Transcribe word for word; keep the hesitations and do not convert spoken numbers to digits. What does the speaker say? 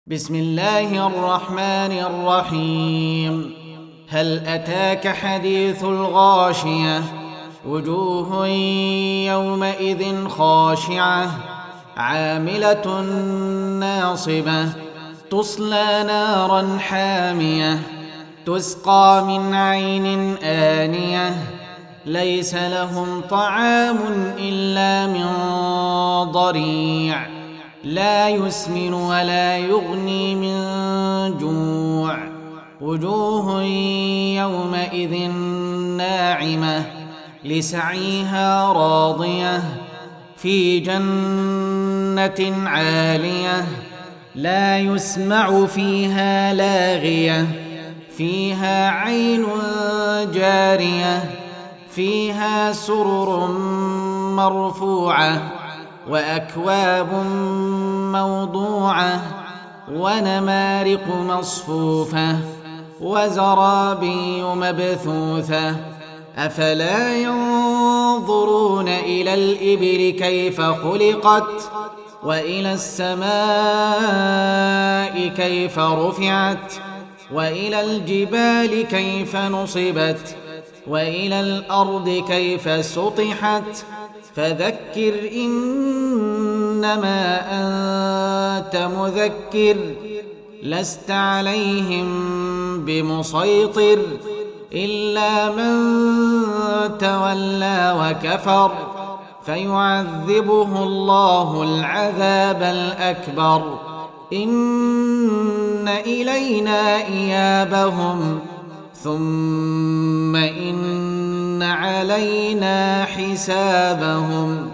بسم الله الرحمن الرحيم. هل أتاك حديث الغاشية؟ وجوه يومئذ خاشعة عاملة ناصبة تصلى نارا حامية تسقى من عين آنية ليس لهم طعام إلا من ضريع لا يسمن ولا يغني من جوع. وجوه يومئذ ناعمة لسعيها راضية في جنة عالية لا يسمع فيها لاغية فيها عين جارية فيها سرر مرفوعة وأكواب موضوعة ونمارق مصفوفة وزرابي مبثوثة أفلا ينظرون إلى الإبل كيف خلقت وإلى السماء كيف رفعت وإلى الجبال كيف نصبت وإلى الأرض كيف سطحت فذكر إنما أنت مذكر لست عليهم بمسيطر إلا من تولى وكفر فيعذبه الله العذاب الأكبر إن إلينا إيابهم ثم إن علينا حسابهم.